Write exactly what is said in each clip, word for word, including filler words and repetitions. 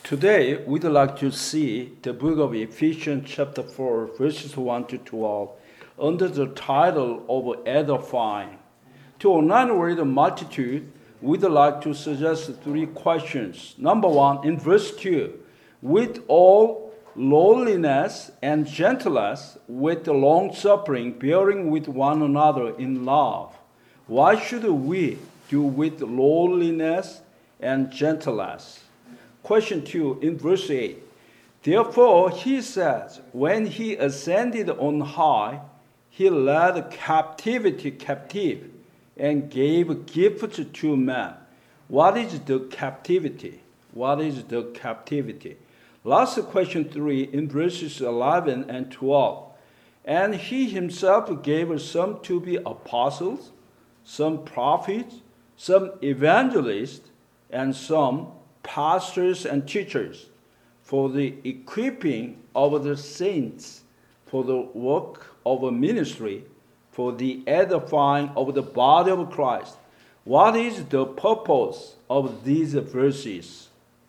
Today, we'd like to see the book of Ephesians chapter four, verses one to twelve, under the title of Edifying. To online with the multitude, we'd like to suggest three questions. Number one, in verse two, with all lowliness and gentleness, with long-suffering, bearing with one another in love. Why should we do with lowliness and gentleness? Question two, in verse eight. Therefore, he says, when he ascended on high, he led captivity captive and gave gifts to men. What is the captivity? What is the captivity? Last question three, in verses eleven and twelve. And he himself gave some to be apostles, some prophets, some evangelists, and some pastors and teachers, for the equipping of the saints, for the work of a ministry, for the edifying of the body of Christ. What is the purpose of these verses?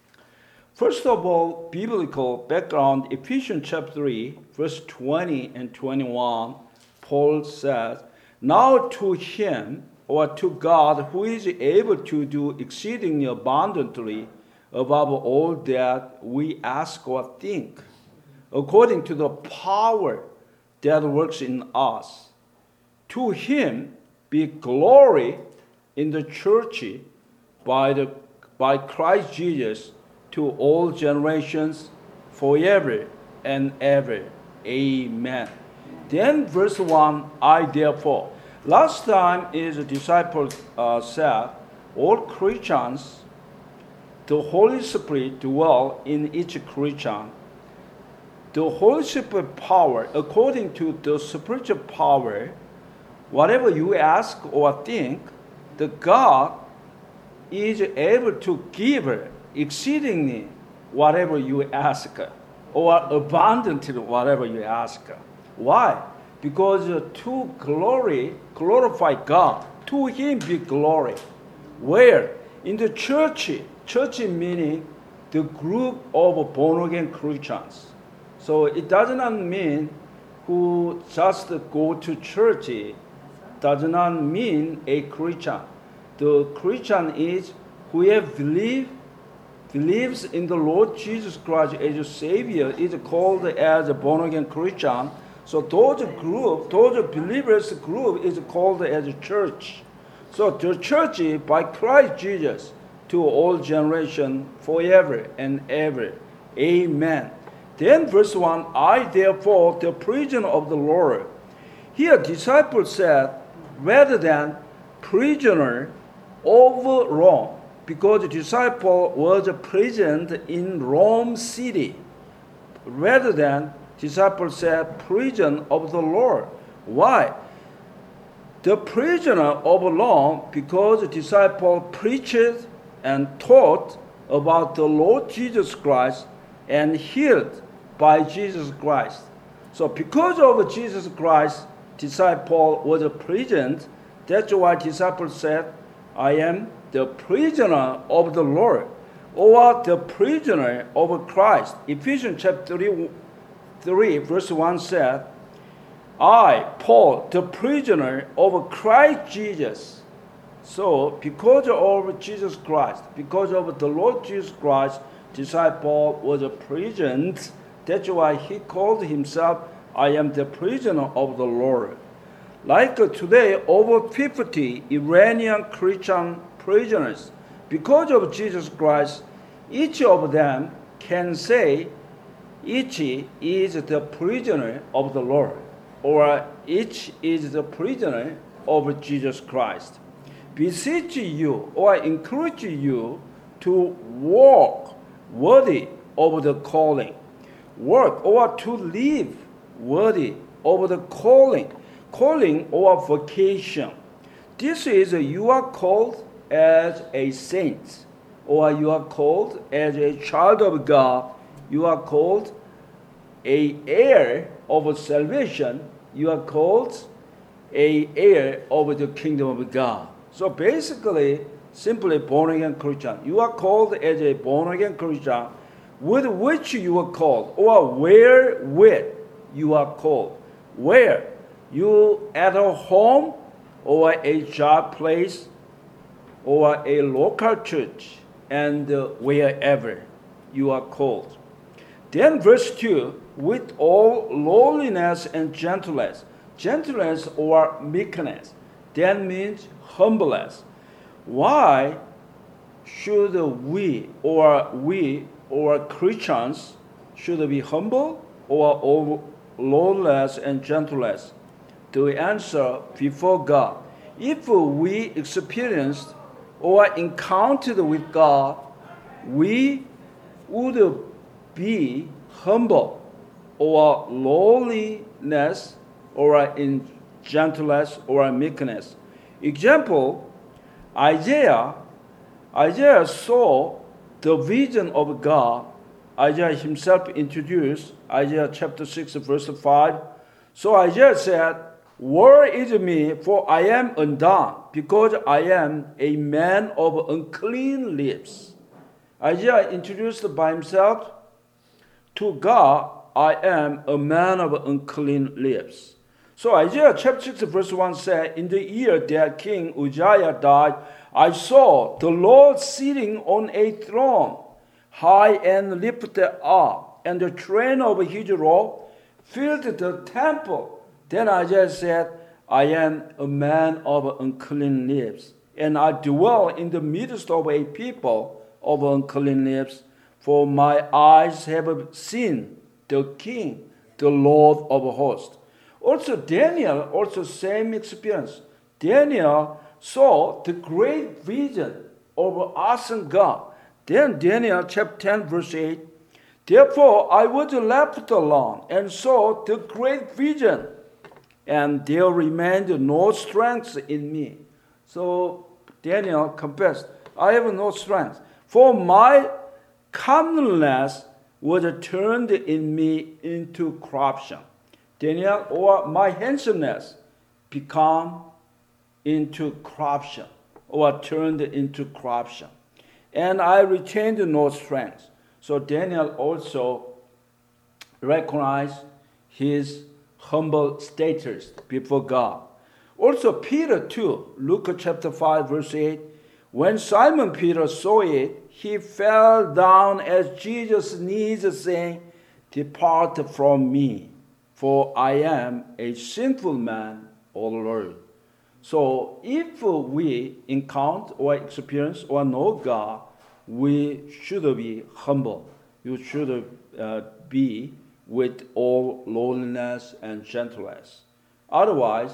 First of all, biblical background, Ephesians chapter three, verse twenty and twenty-one, Paul says, now to him, or to God, who is able to do exceedingly abundantly above all that we ask or think, according to the power that works in us. To him be glory in the church by, the, by Christ Jesus to all generations, forever and ever. Amen. Then verse one, I therefore. Last time is a disciple uh, said, all Christians, the Holy Spirit dwell in each Christian. The Holy Spirit power, according to the spiritual power, whatever you ask or think, the God is able to give exceedingly whatever you ask, or abundantly whatever you ask. Why? Because to glory, glorify God, to him be glory. Where? In the church. Church meaning the group of born-again Christians. So it does not mean who just go to church, does not mean a Christian. The Christian is who have believed, believes in the Lord Jesus Christ as a Savior, is called as a born-again Christian. So those group, those believers group is called as a church. So the church by Christ Jesus, to all generation, forever and ever. Amen. Then verse one, I therefore, the prisoner of the Lord. Here disciples said, rather than prisoner of Rome, because the disciple was present in Rome city. Rather than disciples said, prisoner of the Lord. Why? The prisoner of Rome, because the disciple preached and taught about the Lord Jesus Christ and healed by Jesus Christ. So because of Jesus Christ, disciple was present. That's why disciples said, I am the prisoner of the Lord, or the prisoner of Christ. Ephesians chapter three, three verse one said, I, Paul, the prisoner of Christ Jesus. So, because of Jesus Christ, because of the Lord Jesus Christ, disciple was present. That's why he called himself, I am the prisoner of the Lord. Like today, over fifty Iranian Christian prisoners, because of Jesus Christ, each of them can say, each is the prisoner of the Lord, or each is the prisoner of Jesus Christ. Beseech you or encourage you to walk worthy of the calling. Work or to live worthy of the calling. Calling or vocation. This is you are called as a saint, or you are called as a child of God. You are called a heir of salvation. You are called a heir of the kingdom of God. So basically, simply born-again Christian. You are called as a born-again Christian with which you are called, or wherewith you are called. Where? You at a home, or a job place, or a local church, and uh, wherever you are called. Then verse two, with all lowliness and gentleness. Gentleness or meekness. That means humbleness. Why should we or we or Christians should be humble or all lowliness and gentleness? The answer before God. If we experienced or encountered with God, we would be humble or lowliness or in gentleness or meekness. Example, Isaiah, Isaiah saw the vision of God. Isaiah himself introduced Isaiah chapter six, verse five. So Isaiah said, woe is me, for I am undone, because I am a man of unclean lips. Isaiah introduced by himself, to God, I am a man of unclean lips. So Isaiah chapter six, verse one said, in the year that King Uzziah died, I saw the Lord sitting on a throne, high and lifted up, and the train of his robe filled the temple. Then Isaiah said, I am a man of unclean lips, and I dwell in the midst of a people of unclean lips, for my eyes have seen the King, the Lord of hosts. Also Daniel, also same experience. Daniel saw the great vision of awesome God. Then Daniel chapter ten, verse eight, therefore I was left alone and saw the great vision, and there remained no strength in me. So Daniel confessed, I have no strength, for my comeliness was turned in me into corruption. Daniel, or my handsomeness become into corruption, or turned into corruption. And I retained no strength. So Daniel also recognized his humble status before God. Also Peter too, Luke chapter five, verse eight, when Simon Peter saw it, he fell down at Jesus' knees, saying, depart from me, for I am a sinful man, O Lord. So if we encounter or experience or know God, we should be humble. You should uh, be with all lowliness and gentleness. Otherwise,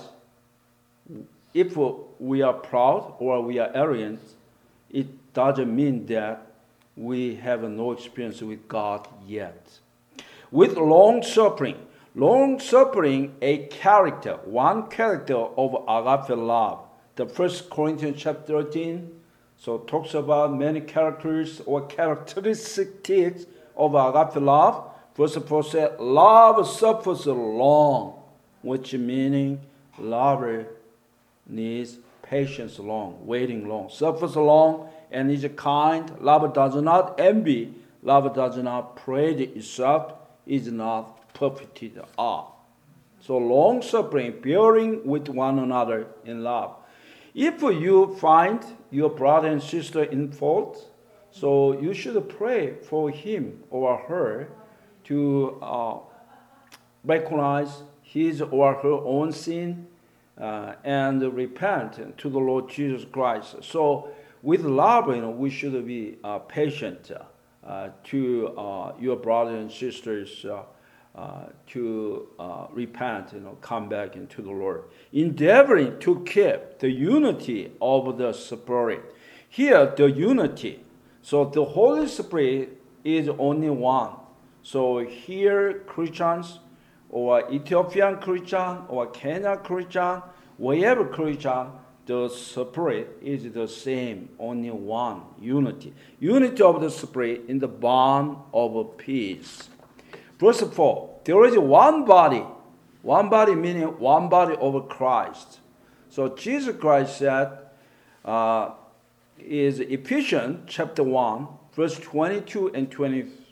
if we are proud or we are arrogant, it doesn't mean that we have no experience with God yet. With long suffering, long suffering, a character, one character of agape love. The First Corinthians chapter thirteen, so talks about many characters or characteristics of agape love. Verse four says, love suffers long, which meaning love needs patience long, waiting long, suffers long, and is kind. Love does not envy. Love does not praise itself, is not perfected up. So long suffering, bearing with one another in love. If you find your brother and sister in fault, so you should pray for him or her to uh, recognize his or her own sin uh, and repent to the Lord Jesus Christ. So with love, you know, we should be uh, patient uh, to uh, your brothers and sisters uh, uh, to uh, repent, you know, come back into the Lord, endeavoring to keep the unity of the Spirit. Here, the unity. So the Holy Spirit is only one. So here, Christians, or Ethiopian Christian, or Kenya Christian, wherever Christian, the Spirit is the same, only one, unity. Unity of the Spirit in the bond of peace. Verse four, there is one body. One body meaning one body of Christ. So Jesus Christ said, uh, is Ephesians chapter one, verse twenty-two and twenty-three.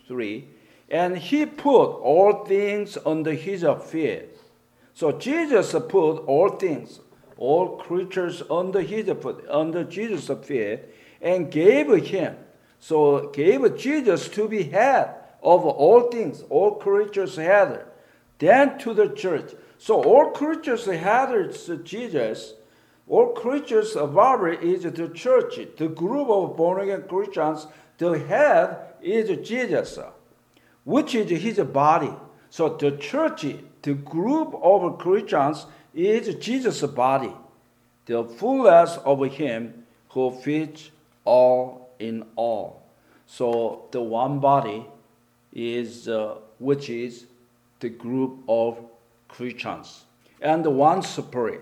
three, and he put all things under his feet. So Jesus put all things, all creatures under his foot, under Jesus' feet, and gave him. So gave Jesus to be head of all things, all creatures head. Then to the church. So all creatures head is Jesus. All creatures above is the church. The group of born-again Christians, the head is Jesus, which is his body. So the church, the group of Christians, is Jesus' body, the fullness of him who fits all in all. So the one body is, uh, which is the group of Christians, and the one Spirit.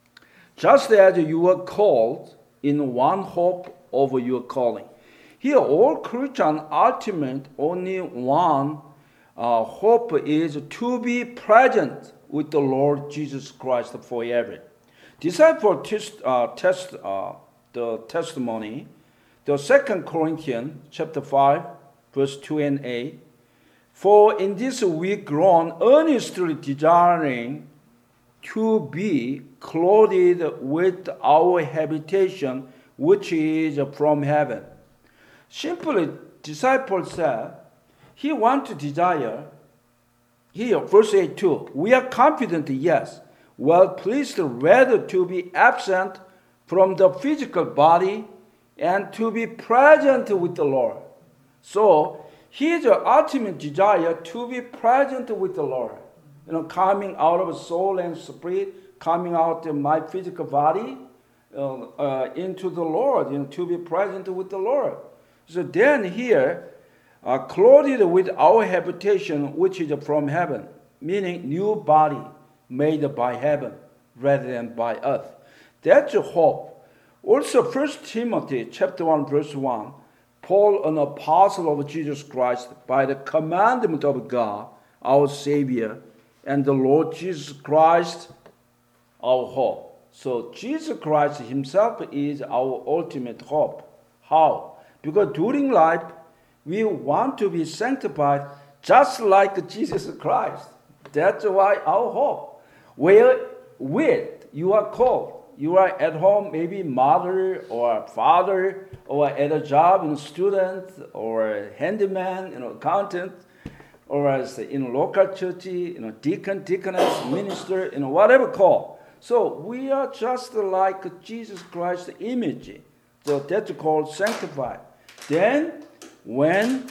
Just as you are called in one hope of your calling. Here, all Christian ultimate only one uh, hope is to be present with the Lord Jesus Christ forever. Disciple test, uh, test uh, the testimony, the Second Corinthians chapter five, verse two and eight. For in this we groan, earnestly desiring to be clothed with our habitation, which is from heaven. Simply, disciple said, he want to desire. Here, verse eight too. We are confident, yes, well pleased rather to be absent from the physical body and to be present with the Lord. So, his ultimate desire to be present with the Lord. You know, coming out of soul and spirit, coming out of my physical body uh, uh, into the Lord, you know, to be present with the Lord. So then here, uh, clothed with our habitation, which is from heaven, meaning new body made by heaven rather than by earth. That's a hope. Also, First Timothy chapter one, verse one, Paul, an apostle of Jesus Christ, by the commandment of God, our Savior, and the Lord Jesus Christ, our hope. So Jesus Christ himself is our ultimate hope. How? Because during life, we want to be sanctified just like Jesus Christ. That's why our hope. Where with you are called. You are at home, maybe mother or father, or at a job, you know, student, or handyman, you know, accountant, or as in local church, you know, deacon, deaconess, minister, you know, whatever call. So we are just like Jesus Christ's image. So that's called sanctified. Then when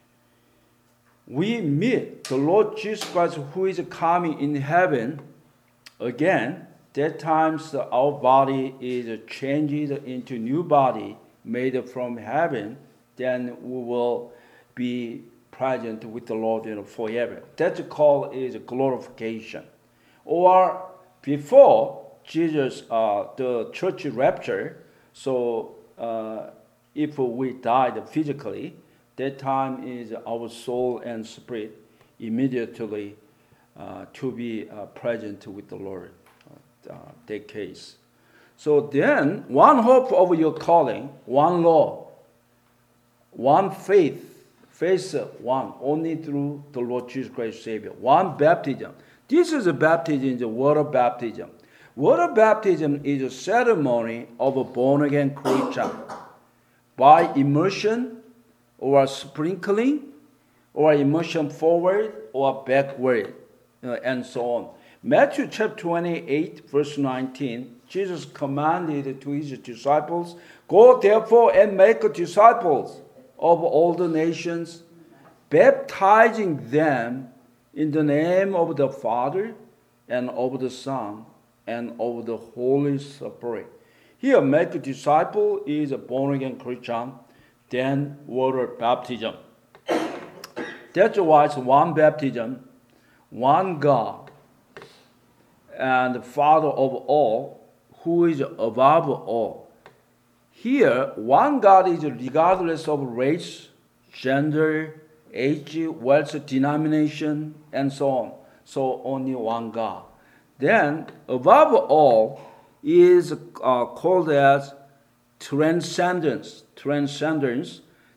we meet the Lord Jesus Christ who is coming in heaven again, that times our body is changed into new body made from heaven, then we will be present with the Lord, you know, forever. That's called is glorification. Or before Jesus, uh, the church rapture, so uh, if we died physically, that time is our soul and spirit immediately uh, to be uh, present with the Lord. Uh, that case. So then, one hope of your calling, one law, one faith, faith one, only through the Lord Jesus Christ Savior. One baptism. This is a baptism, the water baptism. Water baptism is a ceremony of a born-again Christian by immersion or sprinkling or immersion forward or backward, uh, and so on. Matthew chapter twenty-eight, verse nineteen, Jesus commanded to his disciples, go therefore and make disciples of all the nations, baptizing them in the name of the Father and of the Son and of the Holy Spirit. Here, make a disciple is a born-again Christian, then water baptism. That's why it's one baptism, one God, and the Father of all, who is above all. Here, one God is regardless of race, gender, age, wealth, denomination, and so on. So only one God. Then, above all is uh, called as transcendence. Transcendence.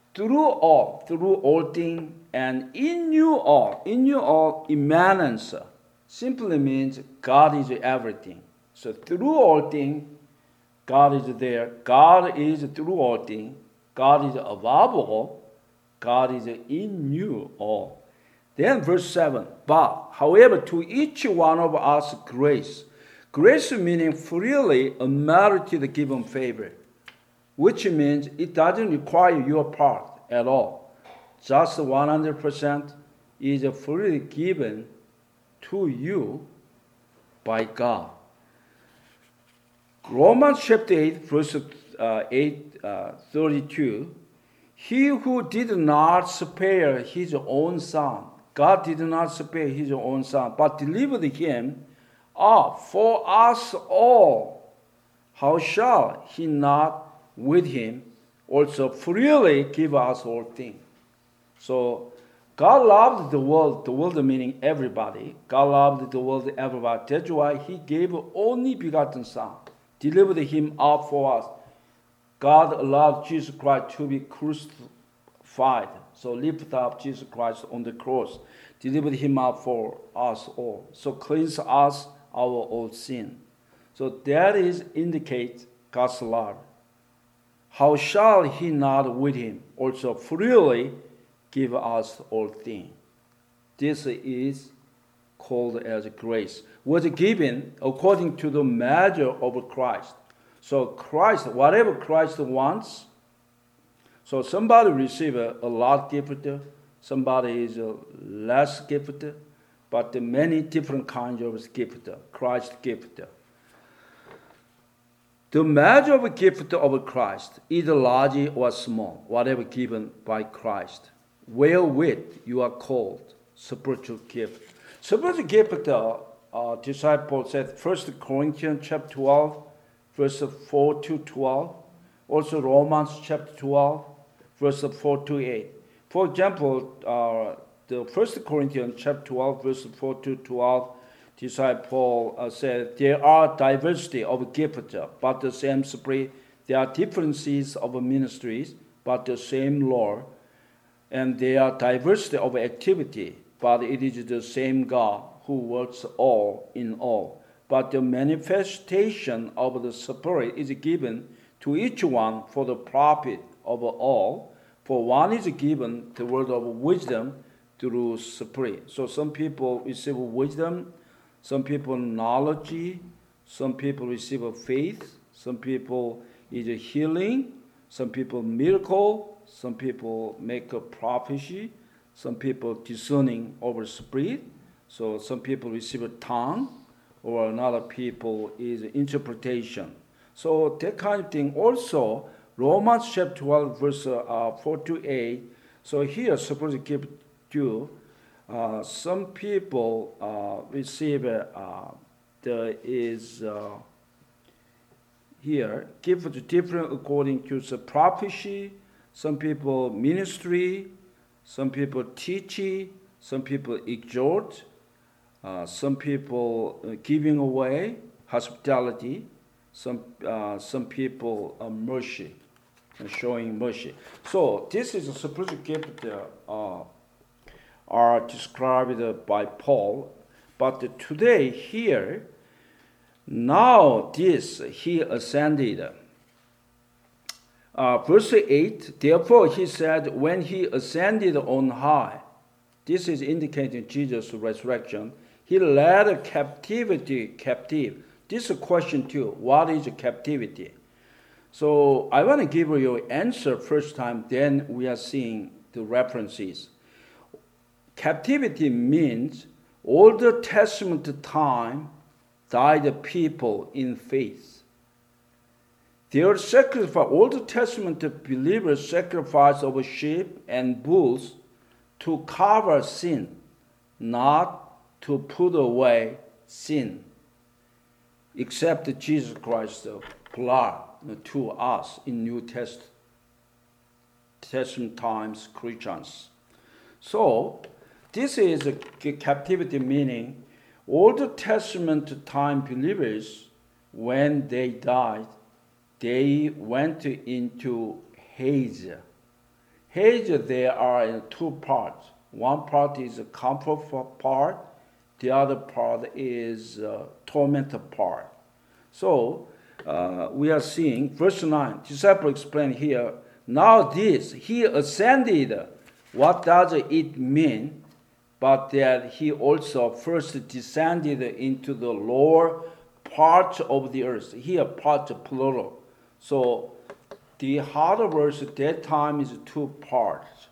through all, through all things, and in you all, in you all, immanence simply means God is everything. So through all things, God is there. God is through all things. God is above all. God is in you all. Then verse seven, but however to each one of us grace. Grace meaning freely unmerited given favor, which means it doesn't require your part at all. Just one hundred percent is freely given to you by God. Romans chapter eight, verse uh, eight, uh, thirty-two, he who did not spare his own son, God did not spare his own son, but delivered him up for us all, how shall he not with him also freely give us all things? So God loved the world, the world meaning everybody. God loved the world, everybody. That's why he gave only begotten son, delivered him up for us. God allowed Jesus Christ to be crucified. So lift up Jesus Christ on the cross, delivered him up for us all. So cleanse us our old sin. So that is indicate God's love. How shall he not with him also freely give us all things? This is called as grace. Was given according to the measure of Christ. So Christ, whatever Christ wants, so somebody receive a, a lot gifted, somebody is a less gifted, but the many different kinds of gift, Christ gift. The measure of gift of Christ, either large or small, whatever given by Christ, wherewith you are called spiritual gift. Spiritual gift, uh, uh, disciple said, First Corinthians chapter twelve, verse four to twelve. Also Romans chapter twelve, verse four to eight. For example, uh, the First Corinthians chapter twelve, verse four to twelve, disciple uh, said, there are diversity of gifts, but the same Spirit. There are differences of ministries, but the same Lord. And there are diversity of activity, but it is the same God who works all in all. But the manifestation of the Spirit is given to each one for the profit of all. For one is given the word of wisdom through Spirit. So some people receive wisdom, some people knowledge, some people receive faith, some people is healing, some people miracle, some people make a prophecy, some people discerning over spirit, so some people receive a tongue, or another people is interpretation. So that kind of thing. Also, Romans chapter twelve, verse uh, four to eight. So here, suppose you give to uh, some people uh, receive uh, there is uh, here gift different according to the prophecy. Some people ministry, some people teach, some people exhort, uh, some people uh, giving away hospitality, some uh, some people uh, mercy, uh, showing mercy. So this is a spiritual gift uh, are described by Paul, but today here, now this he ascended. Uh, verse eight, therefore he said, when he ascended on high, this is indicating Jesus' resurrection, he led captivity captive. This is a question too, what is captivity? So I want to give you an answer first time, then we are seeing the references. Captivity means Old Testament time died people in faith. Their sacrifice, Old Testament believers sacrifice of sheep and bulls to cover sin, not to put away sin, except Jesus Christ's blood to us in New Test, Testament times Christians. So this is a captivity, meaning Old Testament time believers, when they died, they went into Hades. Hades, there are in two parts. One part is a comfort part. The other part is a tormentor part. So uh, we are seeing, verse nine, disciple explain here, now this, he ascended. What does it mean? But that he also first descended into the lower part of the earth. Here, part plural. So the harder verse at that time is two parts.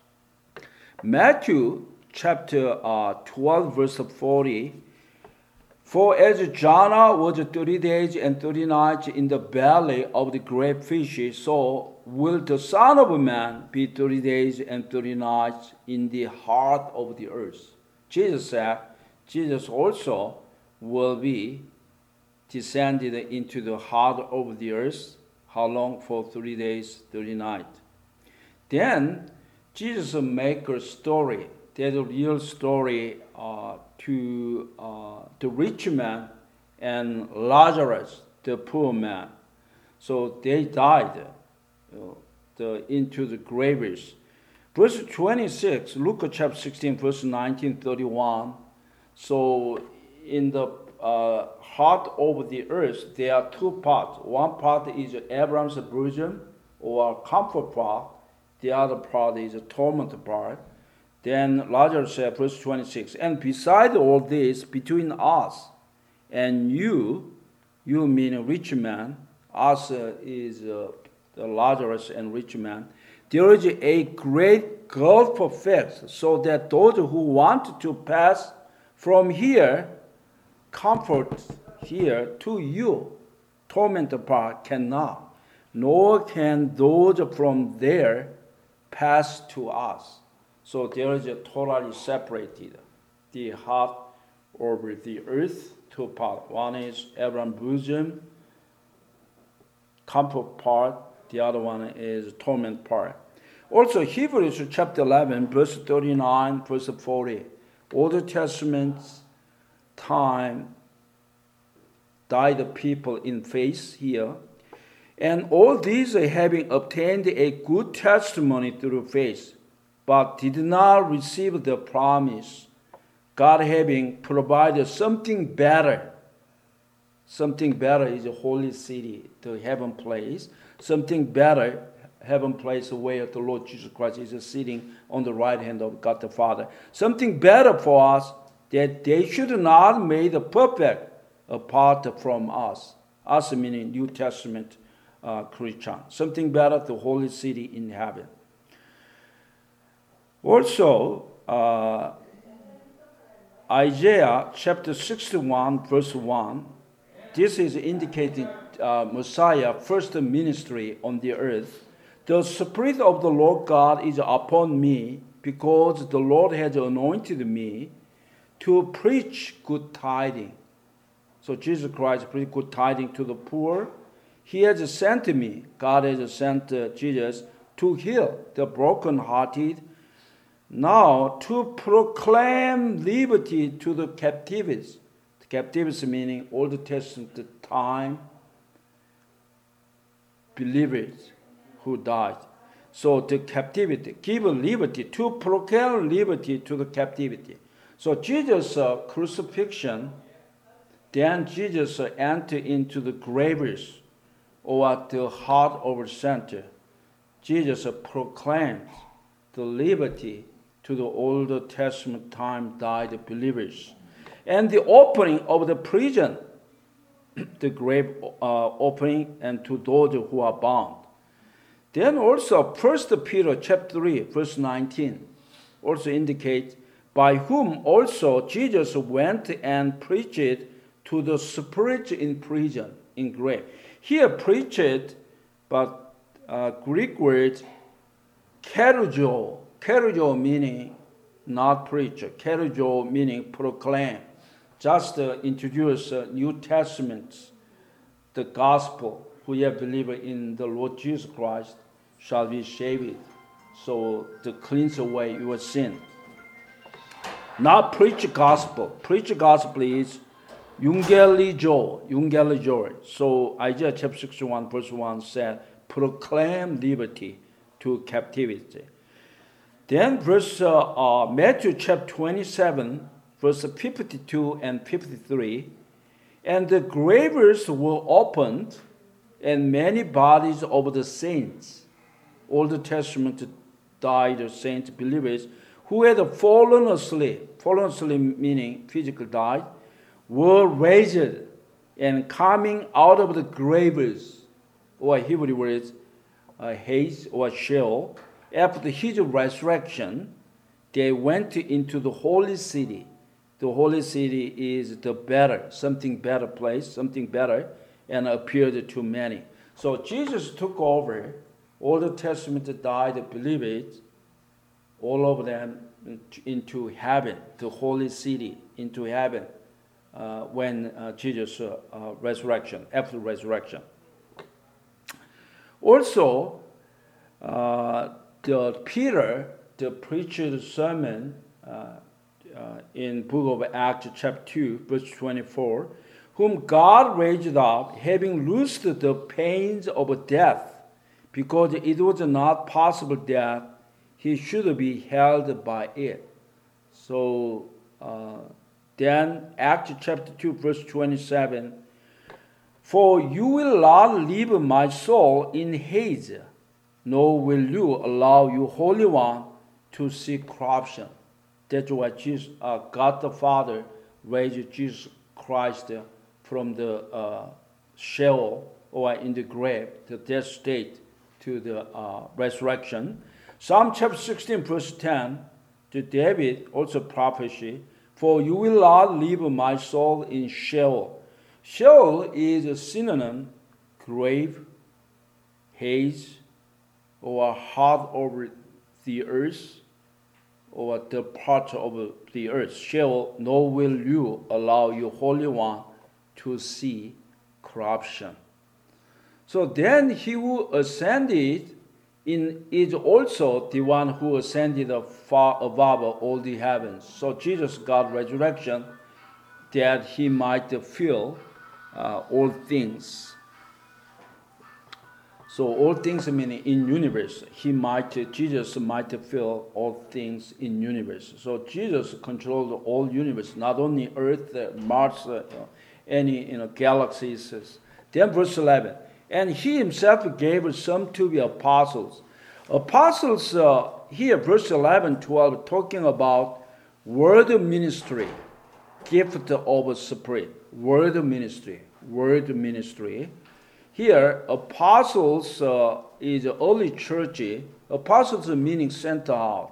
Matthew chapter uh, twelve, verse forty. For as Jonah was thirty days and thirty nights in the belly of the great fish, so will the Son of Man be thirty days and thirty nights in the heart of the earth. Jesus said, Jesus also will be descended into the heart of the earth. How long? For thirty days, thirty nights. Then Jesus make a story. There's a real story uh, to uh, the rich man and Lazarus, the poor man. So they died uh, the, into the graves. Verse twenty-six, Luke chapter sixteen, verse nineteen, thirty-one. So in the uh, heart of the earth, there are two parts. One part is Abraham's bosom, or comfort part. The other part is a torment part. Then Lazarus said, verse twenty-six, and beside all this, between us and you, you mean a rich man, us uh, is uh, the Lazarus and rich man, there is a great gulf of fixed, so that those who want to pass from here, comfort here to you, torment part cannot, nor can those from there pass to us. So there is a totally separated, the heart over the earth, two parts. One is Abraham's bosom, comfort part. The other one is torment part. Also, Hebrews chapter eleven, verse thirty-nine, verse forty. Old Testament time died people in faith here. And all these having obtained a good testimony through faith, but did not receive the promise, God having provided something better. Something better is a holy city, the heaven place. Something better, heaven place, where the Lord Jesus Christ is sitting on the right hand of God the Father. Something better for us, that they should not made perfect apart from us. Us meaning New Testament uh, Christian. Something better, the holy city in heaven. Also, uh, Isaiah chapter sixty-one, verse one, this is indicating uh, Messiah first ministry on the earth. The Spirit of the Lord God is upon me, because the Lord has anointed me to preach good tidings. So Jesus Christ preached good tidings to the poor. He has sent me, God has sent uh, Jesus to heal the brokenhearted, now to proclaim liberty to the captives. The captives meaning Old Testament time believers who died. So the captivity, give liberty, to proclaim liberty to the captivity. So Jesus' uh, crucifixion, then Jesus uh, entered into the graves, or at the heart of the center. Jesus uh, proclaimed the liberty to the Old Testament time died believers. And the opening of the prison, the grave uh, opening, and to those who are bound. Then also First Peter chapter three, verse nineteen, also indicates, by whom also Jesus went and preached to the spirits in prison, in grave. Here preached, but uh, Greek word kerujo, kerujo meaning not preacher, kerujo meaning proclaim. Just uh, introduce uh, New Testament, the gospel. Whoever believes in the Lord Jesus Christ shall be saved. So to cleanse away your sin. Not preach gospel. Preach gospel is Eungelizo, Eungelizo. So Isaiah chapter sixty-one verse one said, proclaim liberty to captivity. Then verse uh, uh, Matthew chapter twenty-seven, verse fifty-two and fifty-three, and the graves were opened, and many bodies of the saints, Old Testament died saints, believers, who had fallen asleep, fallen asleep meaning physical died, were raised and coming out of the graves, or Hebrew words, uh, Hades or Sheol. After his resurrection, they went into the holy city. The holy city is the better, something better place, something better, and appeared to many. So Jesus took over. Old Testament died believers, all of them into heaven, the holy city, into heaven, uh, when uh, Jesus' uh, uh, resurrection, after resurrection. Also, uh, the Peter, the preached sermon uh, uh, in book of Acts chapter two, verse twenty-four, whom God raised up, having loosed the pains of death, because it was not possible that he should be held by it. So uh, then Acts chapter two, verse twenty-seven, for you will not leave my soul in Hades, nor will you allow your Holy One to see corruption. That's why Jesus, uh, God the Father raised Jesus Christ from the uh, Sheol, or in the grave, the death state, to the uh, resurrection. Psalm chapter sixteen, verse ten, to David, also prophecy, for you will not leave my soul in Sheol. Sheol is a synonym, grave, Hades, or heart of the earth, or the part of the earth. Sheol, nor will you allow your Holy One to see corruption. So then he who ascended in is also the one who ascended far above all the heavens. So Jesus got resurrection that he might fill uh, all things. So all things meaning in universe. He might, Jesus might fill all things in universe. So Jesus controlled all universe, not only Earth, Mars, uh, any you know galaxies. Then verse eleven. And he himself gave some to the apostles. Apostles, uh, here, verse eleven, twelve, talking about word ministry, gift of spirit, word ministry, word ministry. Here, apostles uh, is early church. Apostles meaning sent out.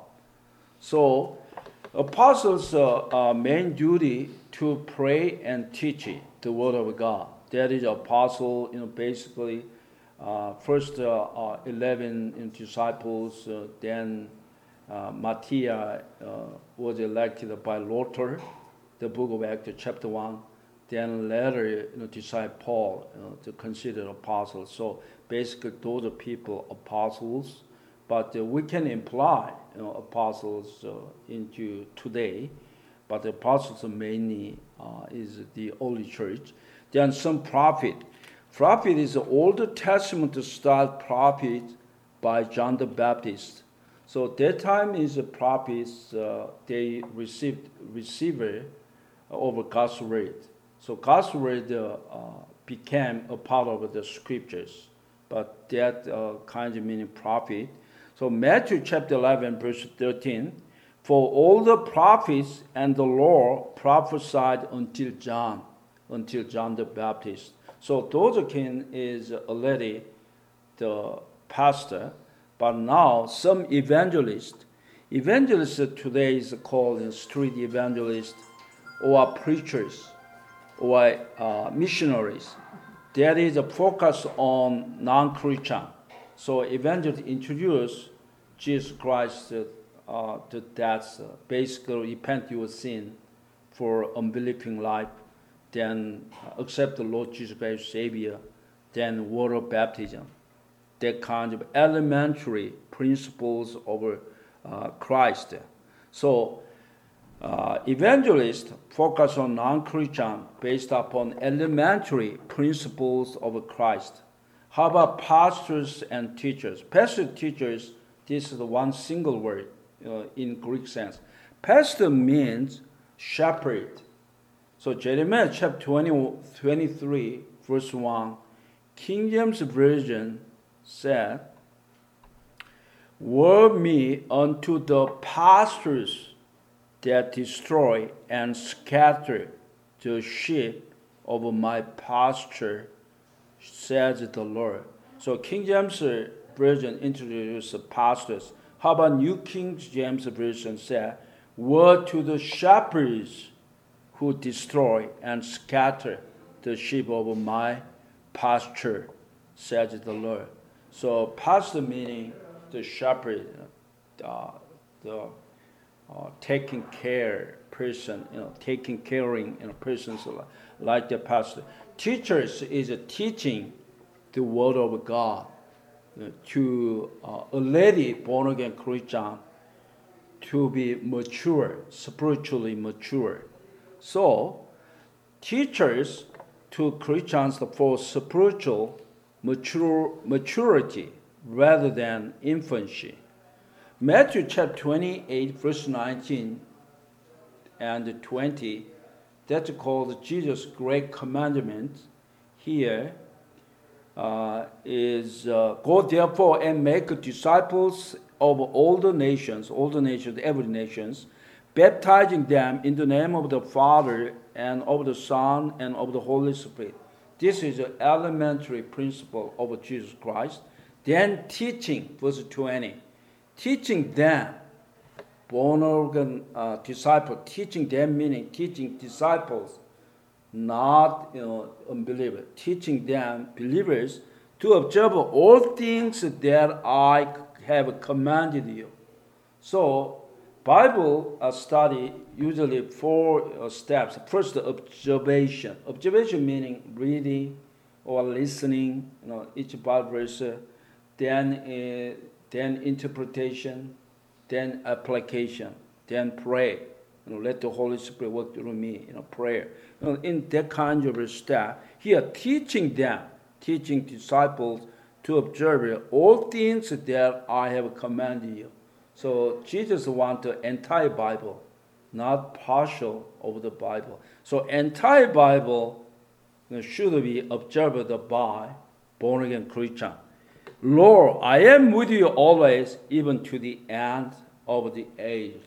So, apostles' uh, uh, main duty to pray and teach the word of God. That is apostle, you know, basically, uh, first uh, uh, eleven you know, disciples, uh, then uh, Matthias uh, was elected by Luther, the book of Acts, chapter one. Then later, you know, disciple Paul, you know, to consider apostles. So basically, those are people, apostles. But uh, we can imply, you know, apostles uh, into today. But the apostles mainly uh, is the early church. Then some prophet. Prophet is the Old Testament style prophet by John the Baptist. So that time is a prophets, uh, they received receiver over God's word. So God's word uh, uh, became a part of the scriptures. But that uh, kind of meaning prophet. So Matthew chapter eleven, verse thirteen, for all the prophets and the law prophesied until John. Until John the Baptist. So those king is already the pastor, but now some evangelist, evangelists today is called street evangelists, or preachers, or uh, missionaries. That is a focus on non-Christian. So evangelists introduce Jesus Christ uh, to that, uh, basically repent your sin for unbelieving life, then accept the Lord Jesus Christ Savior, then water baptism. That kind of elementary principles of uh, Christ. So uh, evangelists focus on non-Christian based upon elementary principles of Christ. How about pastors and teachers? Pastors and teachers, this is the one single word. uh, in Greek sense. Pastor means shepherd. So Jeremiah chapter twenty, twenty-three, verse one, King James Version said, "Woe me unto the pastors that destroy and scatter the sheep of my pasture, says the Lord." So King James Version introduces pastors. How about New King James Version said, "Woe to the shepherds who destroy and scatter the sheep of my pasture, says the Lord." So pastor meaning the shepherd, uh, the uh, taking care person, you know, taking caring you know, persons like the pastor. Teachers is teaching the word of God uh, to uh, a lady born again Christian to be mature, spiritually mature. So, teachers to Christians for spiritual mature, maturity rather than infancy. Matthew chapter twenty-eight, verse nineteen and twenty, that's called Jesus' great commandment. Here uh, is, uh, "Go therefore and make disciples of all the nations," all the nations, every nations, "baptizing them in the name of the Father and of the Son and of the Holy Spirit." This is an elementary principle of Jesus Christ. Then teaching, verse twenty, teaching them, born again uh, disciple, teaching them meaning teaching disciples, not you know unbelievers, teaching them believers to observe all things that I have commanded you. So Bible uh, study usually four uh, steps. First, observation. Observation meaning reading or listening, you know, each Bible verse. Uh, then, uh, then interpretation, then application, then pray. You know, let the Holy Spirit work through me. You know, prayer. You know, in that kind of a step, here teaching them, teaching disciples to observe all things that I have commanded you. So Jesus wants the entire Bible, not partial of the Bible. So entire Bible you know, should be observed by born again Christian. "Lord, I am with you always, even to the end of the age."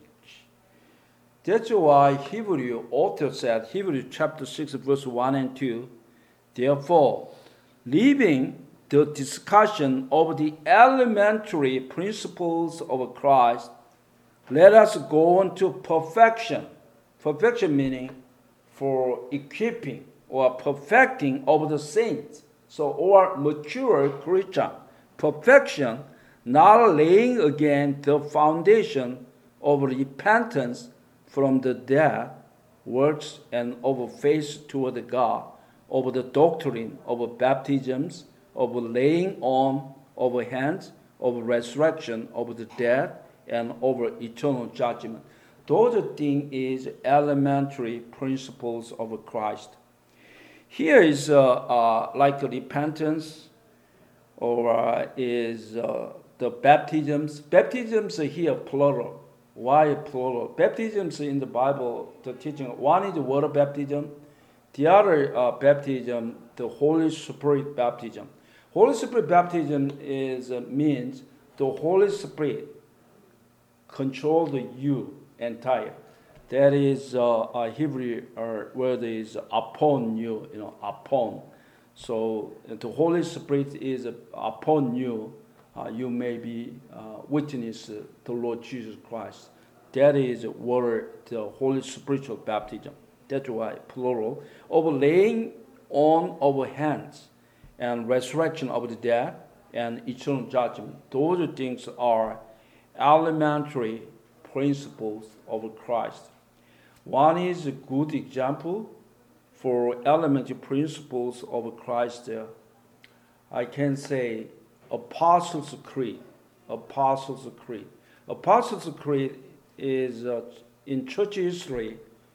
That's why Hebrew author said, Hebrew chapter six, verse one and two, "Therefore, leaving the discussion of the elementary principles of Christ, let us go on to perfection." Perfection meaning for equipping or perfecting of the saints. So, or mature Christian. Perfection, not laying again the foundation of repentance from the dead works and of faith toward God, of the doctrine of baptisms, of laying on of hands, of resurrection of the dead, and over eternal judgment. Those things is elementary principles of Christ. Here is uh, uh, like repentance, or uh, is uh, the baptisms. Baptisms are here plural. Why plural? Baptisms in the Bible, the teaching, one is the water baptism, the other uh, baptism, the Holy Spirit baptism. Holy Spirit baptism is uh, means the Holy Spirit control the you entire. That is uh, a Hebrew uh, word is upon you, you know, upon. So the Holy Spirit is upon you. Uh, you may be uh, witness to the Lord Jesus Christ. That is what the Holy Spiritual baptism. That's why plural. Of laying on of hands and resurrection of the dead and eternal judgment. Those things are elementary principles of Christ. One is a good example for elementary principles of Christ. I can say Apostles' Creed. Apostles' Creed. Apostles' Creed is uh, in church history.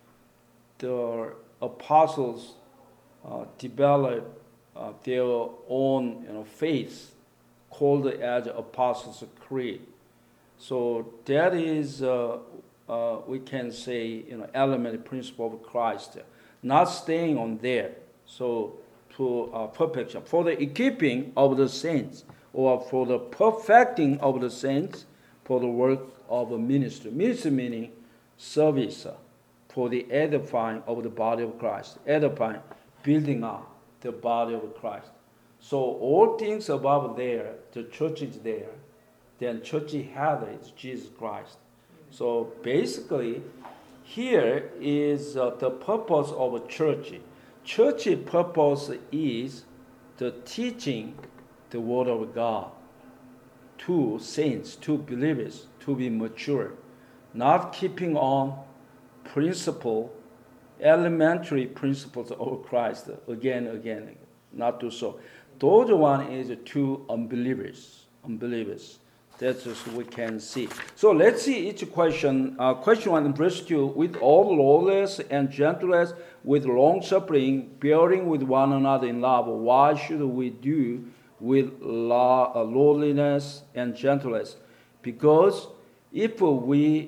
The apostles uh, developed uh, their own you know, faith, called as Apostles' Creed. So that is, uh, uh, we can say, you know, element principle of Christ, not staying on there. So to uh, perfection, for the equipping of the saints, or for the perfecting of the saints, for the work of a ministry. Ministry meaning service, uh, for the edifying of the body of Christ, edifying, building up the body of Christ. So all things above there, the church is there, then church head is Jesus Christ. So basically, here is uh, the purpose of a church. Church purpose is the teaching the word of God to saints, to believers, to be mature, not keeping on principle, elementary principles of Christ again, again, not do so. Those one is to unbelievers, unbelievers. That's just we can see. So let's see each question. Uh, question one, verse two. With all lowliness and gentleness, with long suffering, bearing with one another in love. Why should we do with law, uh, lowliness and gentleness? Because if we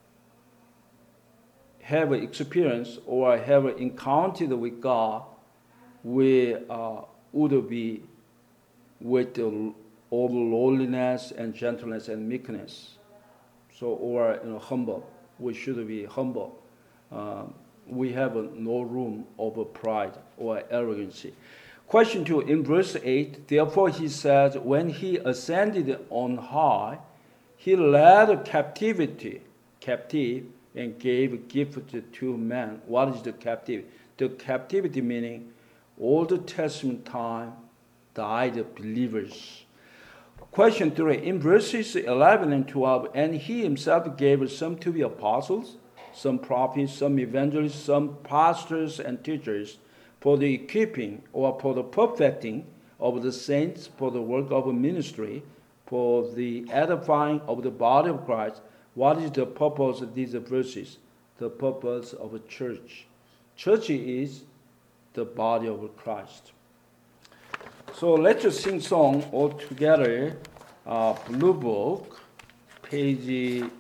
have experience or have encountered with God, we uh, would be with the all lowliness and gentleness and meekness. So, or you know, humble. We should be humble. Uh, we have uh, no room of pride or arrogancy. Question two, in verse eight, therefore he says, when he ascended on high, he led captivity, captive, and gave gift to men. What is the captivity? The captivity meaning Old Testament time died believers. Question three, in verses eleven and twelve, and he himself gave some to be apostles, some prophets, some evangelists, some pastors and teachers, for the equipping or for the perfecting of the saints, for the work of a ministry, for the edifying of the body of Christ. What is the purpose of these verses? The purpose of a church. Church is the body of Christ. So let's just sing song all together. Uh, Blue Book, page